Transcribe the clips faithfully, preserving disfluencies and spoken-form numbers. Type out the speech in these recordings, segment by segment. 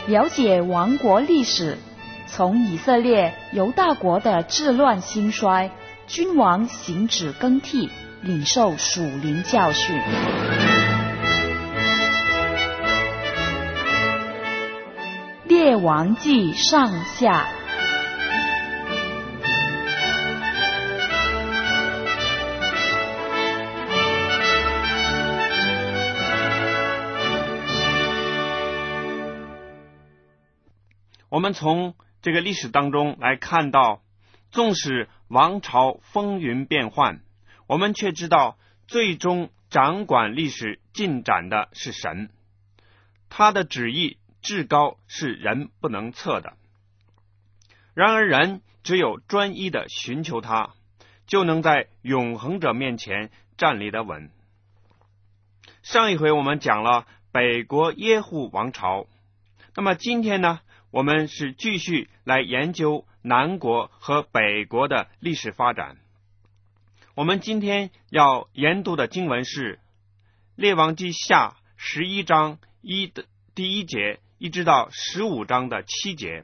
了解王国历史，从以色列犹大国的治乱兴衰，君王行止更替，领受属灵教训。列王纪上下。 我们从这个历史当中来看到，纵使王朝风云变幻，我们却知道最终掌管历史进展的是神，他的旨意至高，是人不能测的。然而人只有专一的寻求他，就能在永恒者面前站立得稳。上一回我们讲了北国耶户王朝，那么今天呢，我们是继续来研究南国和北国的历史发展。我们今天要研读的经文是列王纪下十一章一的第一节一直到十五章的七节。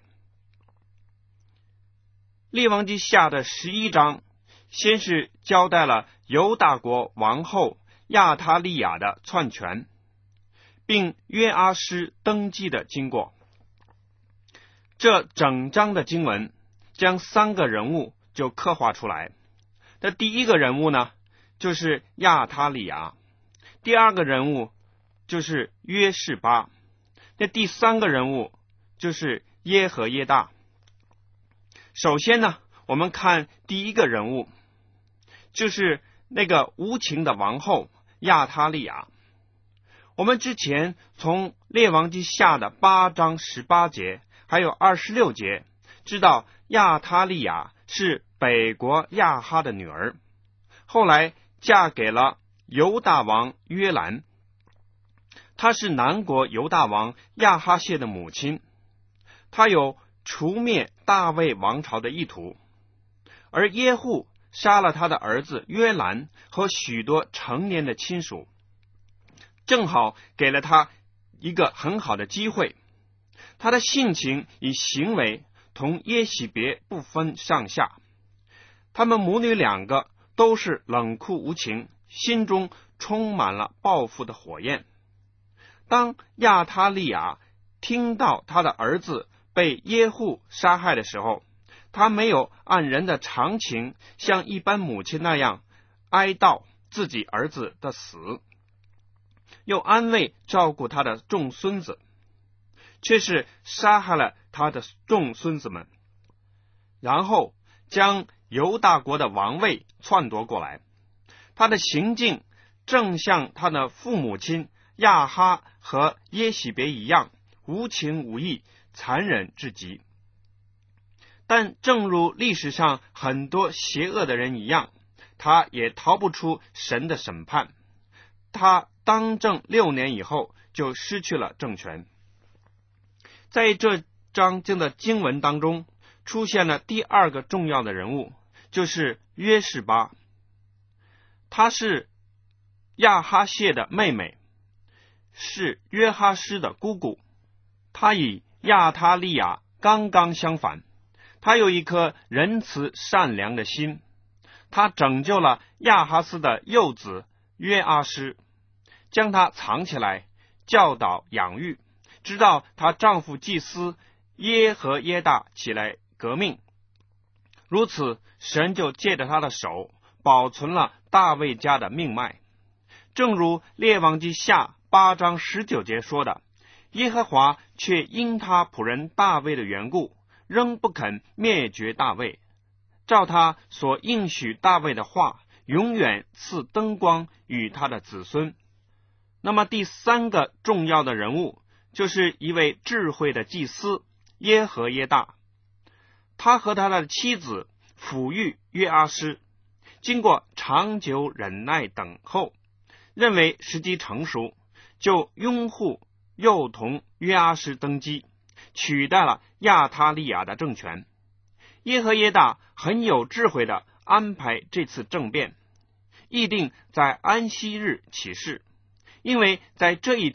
列王纪下的十一章先是交代了犹大国王后亚他利雅的篡权，并约阿施登基的经过。这整章的经文将三个人物就刻画出来。这第一个人物呢，就是亚他利雅；第二个人物就是约示巴；那第三个人物就是耶和耶大。首先呢，我们看第一个人物，就是那个无情的王后亚他利雅。我们之前从列王纪下的八章十八节还有二十六节知道亚他利雅是北国亚哈的女儿，后来嫁给了犹大王约兰，她是南国犹大王亚哈谢的母亲，她有除灭大卫王朝的意图，而耶户杀了他的儿子约兰和许多成年的亲属，正好给了他一个很好的机会。他的性情与行为同耶洗别不分上下，他们母女两个都是冷酷无情，心中充满了报复的火焰。当亚他利雅听到他的儿子被耶户杀害的时候，他没有按人的常情像一般母亲那样哀悼自己儿子的死，又安慰照顾他的众孙子，却是杀害了他的众孙子们，然后将犹大国的王位篡夺过来。他的行径正像他的父母亲亚哈和耶洗别一样，无情无义，残忍至极。但正如历史上很多邪恶的人一样，他也逃不出神的审判。他当政六年以后就失去了政权。在这章经的经文当中，出现了第二个重要的人物，就是约示巴。她是亚哈谢的妹妹，是约哈施的姑姑。她与亚他利雅刚刚相反，她有一颗仁慈善良的心。她拯救了亚哈斯的幼子约阿施，将他藏起来，教导养育，直到她丈夫祭司耶和耶大起来革命。如此，神就借着他的手保存了大卫家的命脉。正如列王纪下八章十九节说的，耶和华却因他仆人大卫的缘故，仍不肯灭绝大卫，照他所应许大卫的话，永远赐灯光与他的子孙。那么第三个重要的人物，就是一位智慧的祭司耶和耶大。他和他的妻子抚育约阿施，经过长久忍耐等候，认为时机成熟，就拥护幼童约阿施登基，取代了亚他利雅的政权。耶和耶大很有智慧地安排这次政变，议定在安息日起事，因为在这一天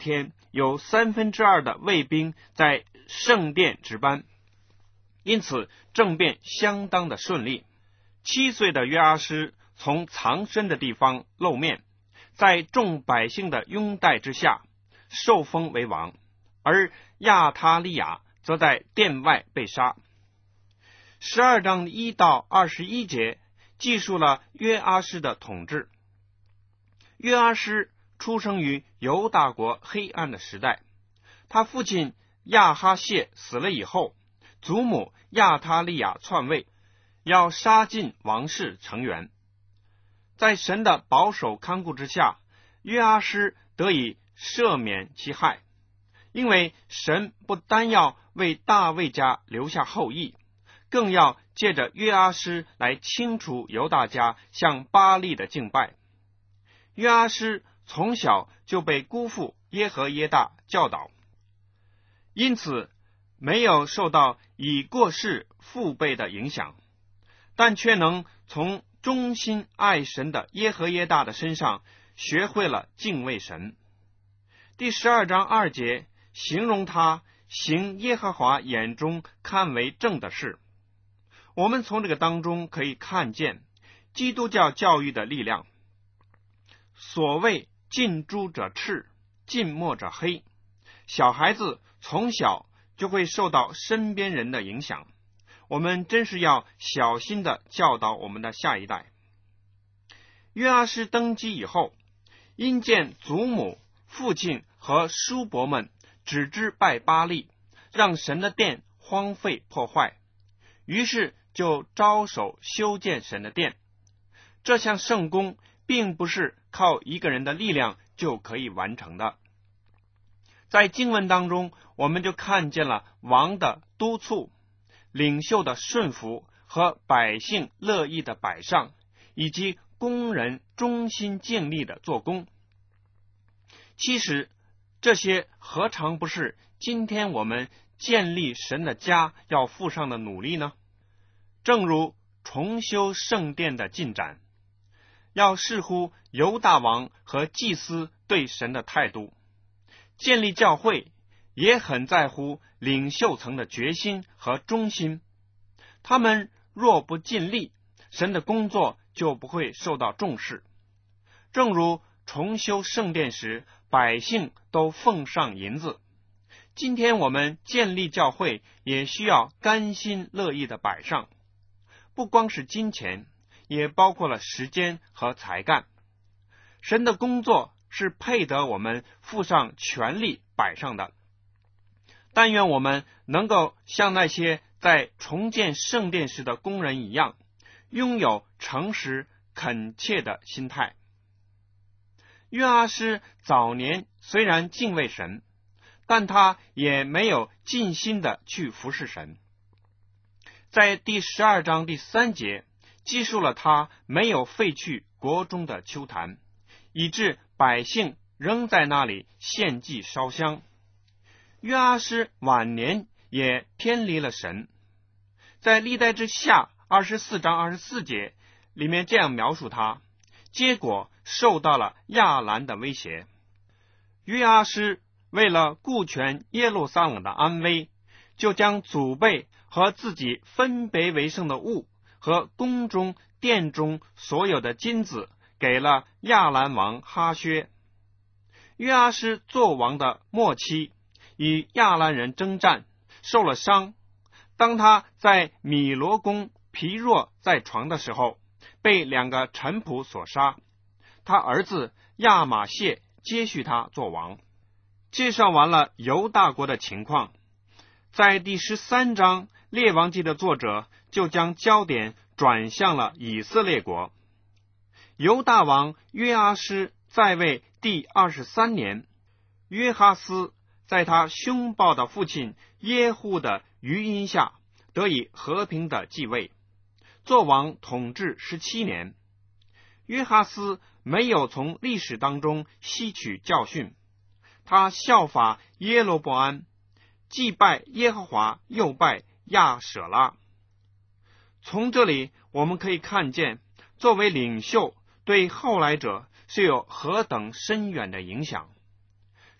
有三分之二的卫兵在圣殿值班，因此政变相当的顺利。七岁的约阿施从藏身的地方露面，在众百姓的拥戴之下受封为王，而亚他利雅则在殿外被杀。十二章一到二十一节记述了约阿施的统治。约阿施出生于犹大国黑暗的时代，他父亲亚哈谢死了以后，祖母亚他利雅篡位，要杀尽王室成员。在神的保守看顾之下，约阿施得以赦免其害，因为神不单要为大卫家留下后裔，更要借着约阿施来清除犹大家向巴力的敬拜。约阿施从小就被姑父耶和耶大教导，因此没有受到已过世父辈的影响，但却能从忠心爱神的耶和耶大的身上学会了敬畏神。第十二章二节形容他行耶和华眼中看为正的事。我们从这个当中可以看见基督教教育的力量。所谓近朱者赤，近墨者黑，小孩子从小就会受到身边人的影响，我们真是要小心的教导我们的下一代。约阿施登基以后，因见祖母、父亲和叔伯们只知拜巴力，让神的殿荒废破坏，于是就着手修建神的殿。这项圣工并不是靠一个人的力量就可以完成的。在经文当中，我们就看见了王的督促、领袖的顺服和百姓乐意的摆上，以及工人忠心尽力的做工。其实这些何尝不是今天我们建立神的家要付上的努力呢？正如重修圣殿的进展，要视乎犹大王和祭司对神的态度。建立教会也很在乎领袖层的决心和忠心，他们若不尽力，神的工作就不会受到重视。正如重修圣殿时，百姓都奉上银子，今天我们建立教会也需要甘心乐意的摆上，不光是金钱，也包括了时间和才干。神的工作是配得我们付上全力摆上的。但愿我们能够像那些在重建圣殿时的工人一样，拥有诚实恳切的心态。约阿施早年虽然敬畏神，但他也没有尽心的去服侍神。在第十二章第三节记述了他没有废去国中的邱坛，以致百姓仍在那里献祭烧香。约阿施晚年也偏离了神。在历代之下二十四章二十四节里面这样描述他，结果受到了亚兰的威胁。约阿施为了顾全耶路撒冷的安危，就将祖辈和自己分别为圣的物和宫中殿中所有的金子给了亚兰王哈薛。约阿施做王的末期，与亚兰人征战，受了伤。当他在米罗宫疲弱在床的时候，被两个臣仆所杀。他儿子亚玛谢接续他做王。介绍完了犹大国的情况，在第十三章列王记的作者就将焦点转向了以色列国。犹大王约阿施在位第二十三年，约哈斯在他凶暴的父亲耶户的余荫下得以和平的继位，做王统治十七年。约哈斯没有从历史当中吸取教训，他效法耶罗波安，既拜耶和华又拜亚舍拉。从这里我们可以看见，作为领袖对后来者是有何等深远的影响。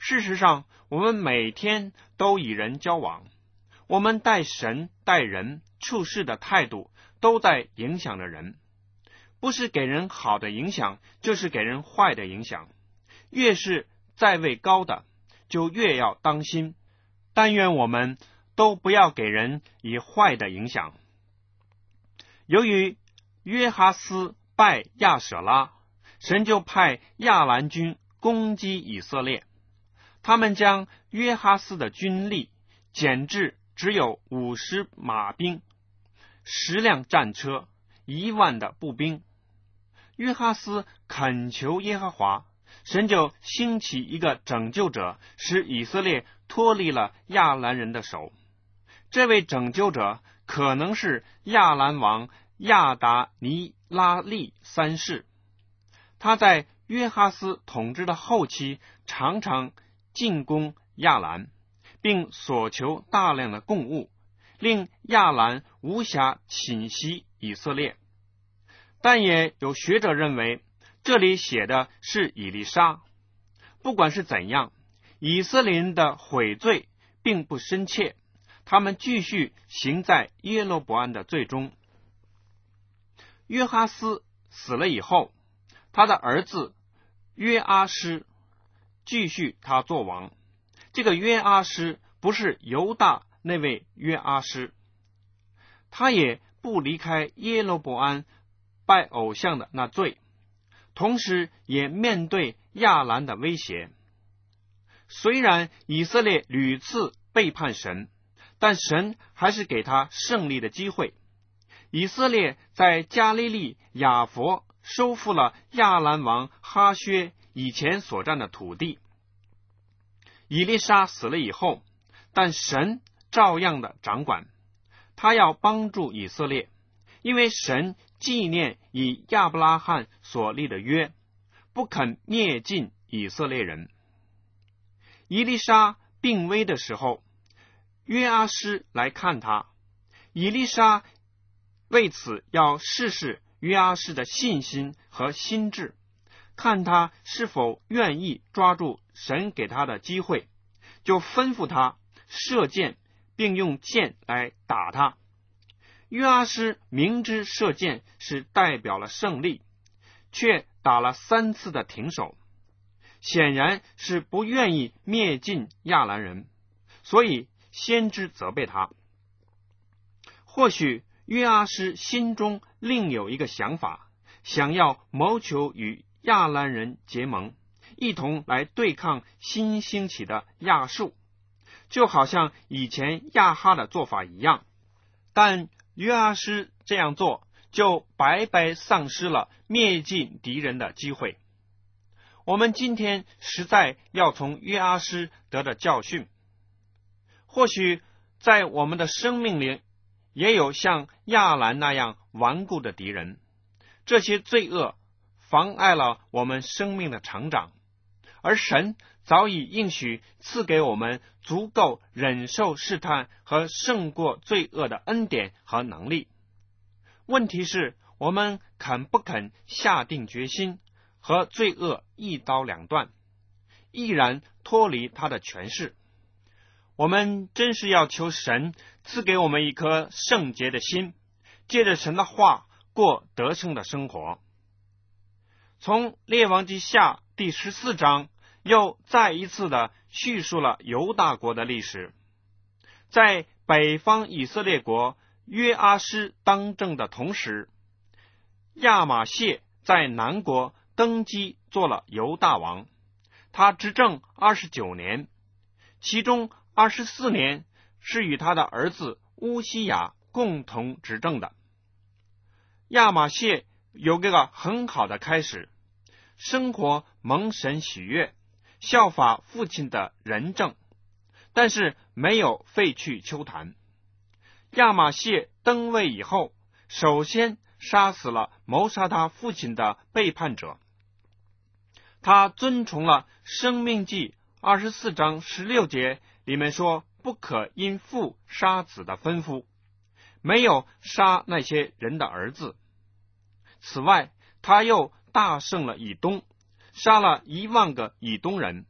事实上，我们每天都与人交往，我们待神、待人、处事的态度都在影响着人，不是给人好的影响，就是给人坏的影响。越是在位高的，就越要当心。但愿我们都不要给人以坏的影响。由于约哈斯拜亚舍拉，神就派亚兰军攻击以色列。他们将约哈斯的军力减至只有五十马兵、十辆战车、一万的步兵。约哈斯恳求耶和华，神就兴起一个拯救者，使以色列脱离了亚兰人的手。这位拯救者可能是亚兰王亚达尼拉利三世。他在约哈斯统治的后期常常进攻亚兰，并所求大量的贡物，令亚兰无暇侵袭以色列。但也有学者认为，这里写的是以利沙。不管是怎样，以色列人的悔罪并不深切，他们继续行在耶罗伯安的罪中。约哈斯死了以后，他的儿子约阿施继续他做王。这个约阿施不是犹大那位约阿施，他也不离开耶罗伯安拜偶像的那罪，同时也面对亚兰的威胁。虽然以色列屡次背叛神，但神还是给他胜利的机会。以色列在加利利亚佛收复了亚兰王哈薛以前所占的土地。以利沙死了以后，但神照样的掌管，他要帮助以色列，因为神纪念以亚伯拉罕所立的约，不肯灭尽以色列人。以利沙病危的时候，约阿施来看他，以利沙为此要试试约阿施的信心和心智，看他是否愿意抓住神给他的机会，就吩咐他射箭，并用箭来打他。约阿施明知射箭是代表了胜利，却打了三次的停手，显然是不愿意灭尽亚兰人，所以先知责备他。或许约阿施心中另有一个想法，想要谋求与亚兰人结盟，一同来对抗新兴起的亚述，就好像以前亚哈的做法一样。但约阿施这样做，就白白丧失了灭尽敌人的机会。我们今天实在要从约阿施得的教训。或许在我们的生命里也有像亚兰那样顽固的敌人，这些罪恶妨碍了我们生命的成长，而神早已应许赐给我们足够忍受试探和胜过罪恶的恩典和能力。问题是，我们肯不肯下定决心和罪恶一刀两断，毅然脱离他的权势。我们真是要求神赐给我们一颗圣洁的心，借着神的话过得胜的生活。从列王记下第十四章又再一次的叙述了犹大国的历史。在北方以色列国约阿施当政的同时，亚玛谢在南国登基做了犹大王，他执政二十九年，其中二十四年是与他的儿子乌西雅共同执政的。亚玛谢有个很好的开始，生活蒙神喜悦，效法父亲的仁政，但是没有废去邱坛。亚玛谢登位以后，首先杀死了谋杀他父亲的背叛者。他遵从了申命记二十四章十六节里面说不可因父杀子的吩咐，没有杀那些人的儿子。此外，他又大胜了以东，杀了一万个以东人，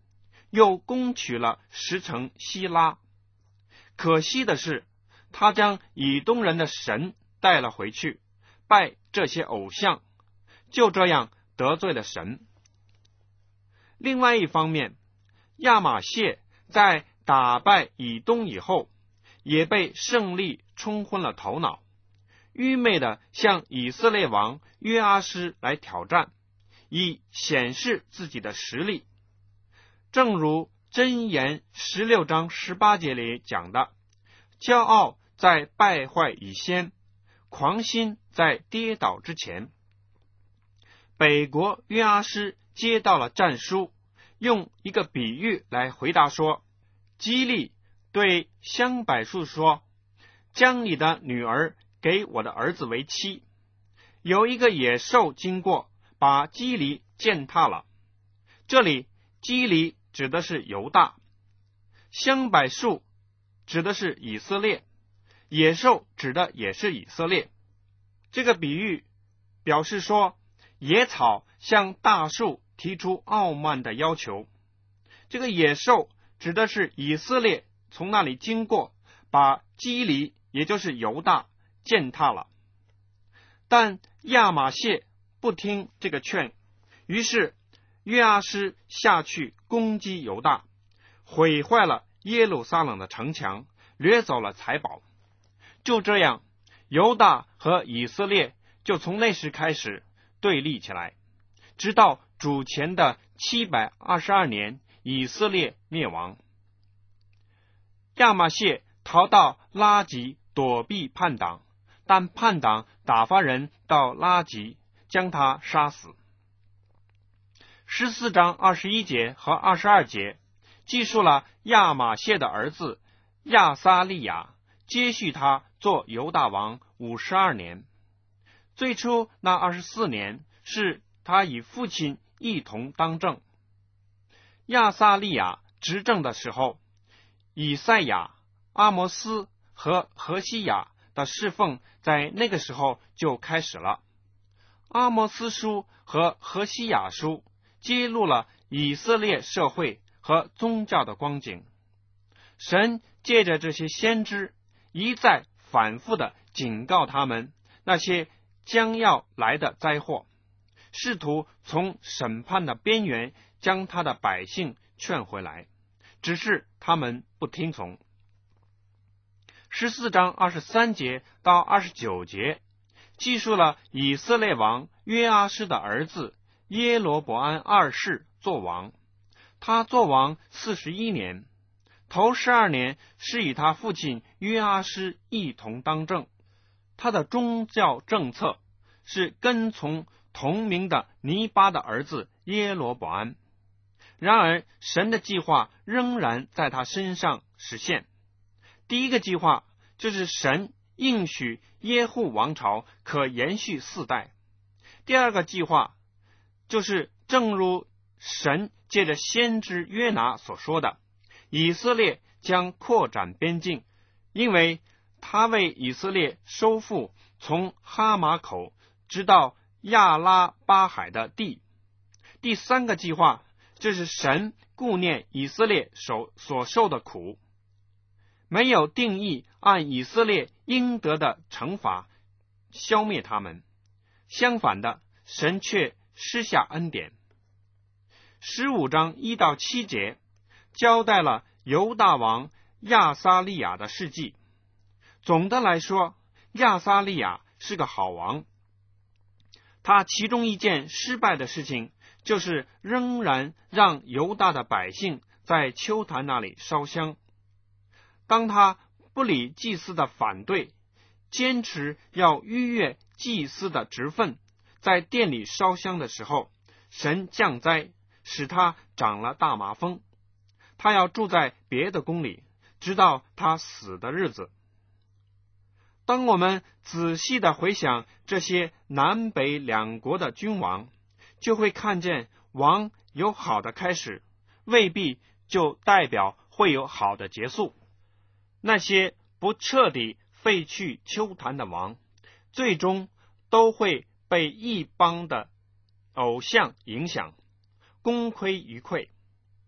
又攻取了十城希拉。可惜的是，他将以东人的神带了回去，拜这些偶像，就这样得罪了神。另外一方面，亚玛谢在打败以东以后，也被胜利冲昏了头脑，愚昧的向以色列王约阿施来挑战，以显示自己的实力。正如箴言十六章十八节里讲的，骄傲在败坏以先，狂心在跌倒之前。北国约阿施接到了战书，用一个比喻来回答说，基利对香柏树说，将你的女儿给我的儿子为妻。有一个野兽经过，把基利践踏了。这里基利指的是犹大，香柏树指的是以色列，野兽指的也是以色列。这个比喻表示说，野草向大树提出傲慢的要求，这个野兽指的是以色列从那里经过，把基利也就是犹大践踏了。但亚玛谢不听这个劝，于是约阿施下去攻击犹大，毁坏了耶路撒冷的城墙，掠走了财宝。就这样，犹大和以色列就从那时开始对立起来，直到主前的七百二十二年，以色列灭亡。亚玛谢逃到拉吉躲避叛党，但叛党打发人到拉吉，将他杀死。十四章二十一节和二十二节记述了亚玛谢的儿子亚撒利雅接续他做犹大王五十二年。最初那二十四年是他与父亲一同当政。亚撒利雅执政的时候，以赛亚、阿摩斯和何西雅的侍奉在那个时候就开始了。阿摩斯书和何西雅书揭露了以色列社会和宗教的光景。神借着这些先知一再反复的警告他们那些将要来的灾祸，试图从审判的边缘将他的百姓劝回来，只是他们不听从。十四章二十三节到二十九节记述了以色列王约阿施的儿子耶罗伯安二世作王。他作王四十一年，头十二年是与他父亲约阿施一同当政。他的宗教政策是跟从同名的尼巴的儿子耶罗伯安。然而神的计划仍然在他身上实现。第一个计划就是神应许耶户王朝可延续四代。第二个计划就是正如神借着先知约拿所说的，以色列将扩展边境，因为他为以色列收复从哈马口直到亚拉巴海的地。第三个计划就是神顾念以色列所所受的苦，没有定义按以色列应得的惩罚消灭他们，相反的，神却施下恩典。十五章一到七节交代了犹大王亚撒利雅的事迹。总的来说，亚撒利雅是个好王。他其中一件失败的事情就是仍然让犹大的百姓在丘坛那里烧香。当他不理祭司的反对，坚持要逾越祭司的职分，在殿里烧香的时候，神降灾，使他长了大麻风。他要住在别的宫里，直到他死的日子。当我们仔细的回想这些南北两国的君王，就会看见王有好的开始，未必就代表会有好的结束。那些不彻底废去丘坛的王，最终都会被一帮的偶像影响，功亏一篑。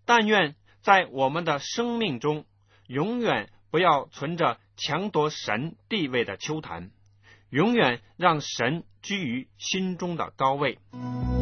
但愿在我们的生命中，永远不要存着强夺神地位的秋谈，永远让神居于心中的高位。